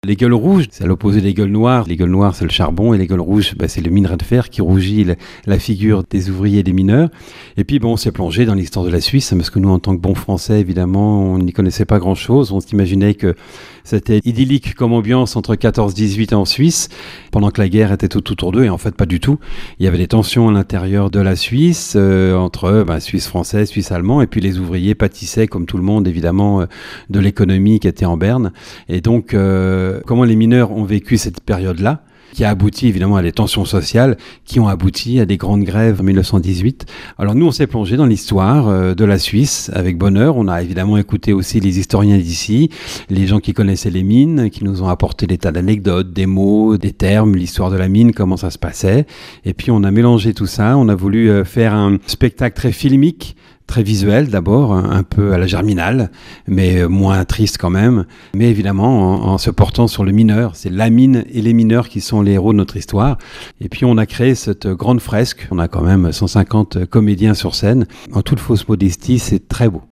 Les gueules rouges, c'est à l'opposé des gueules noires. Les gueules noires, c'est le charbon, et les gueules rouges, c'est le minerai de fer qui rougit la figure des ouvriers et des mineurs. Et puis, on s'est plongé dans l'histoire de la Suisse, parce que nous, en tant que bons Français, évidemment, on n'y connaissait pas grand-chose. On s'imaginait que c'était idyllique comme ambiance entre 14-18 en Suisse, pendant que la guerre était tout autour d'eux, et en fait, pas du tout. Il y avait des tensions à l'intérieur de la Suisse, entre Suisse français, Suisse allemand, et puis les ouvriers pâtissaient, comme tout le monde, évidemment, de l'économie qui était en berne. Et donc, comment les mineurs ont vécu cette période-là, qui a abouti évidemment à des tensions sociales, qui ont abouti à des grandes grèves en 1918. Alors nous, on s'est plongé dans l'histoire de la Suisse avec bonheur. On a évidemment écouté aussi les historiens d'ici, les gens qui connaissaient les mines, qui nous ont apporté des tas d'anecdotes, des mots, des termes, l'histoire de la mine, comment ça se passait. Et puis on a mélangé tout ça. On a voulu faire un spectacle très filmique, très visuel d'abord, un peu à la Germinal, mais moins triste quand même. Mais évidemment, en se portant sur le mineur. C'est la mine et les mineurs qui sont les héros de notre histoire. Et puis on a créé cette grande fresque. On a quand même 150 comédiens sur scène. En toute fausse modestie, c'est très beau.